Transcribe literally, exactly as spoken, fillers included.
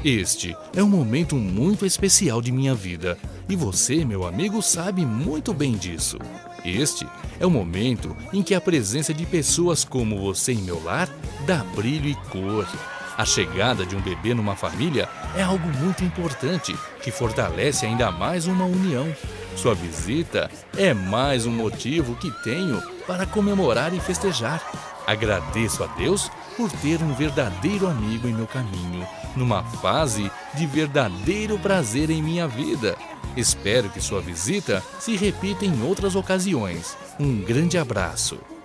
Este é um momento muito especial de minha vida e você, meu amigo, sabe muito bem disso. Este é o momento em que a presença de pessoas como você em meu lar dá brilho e cor. A chegada de um bebê numa família é algo muito importante que fortalece ainda mais uma união. Sua visita é mais um motivo que tenho para comemorar e festejar. Agradeço a Deus por ter um verdadeiro amigo em meu caminho, numa fase de verdadeiro prazer em minha vida. Espero que sua visita se repita em outras ocasiões. Um grande abraço.